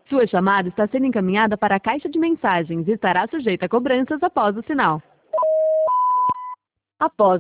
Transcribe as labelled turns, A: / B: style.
A: Sua chamada está sendo encaminhada para a caixa de mensagens e estará sujeita a cobranças após o sinal. Após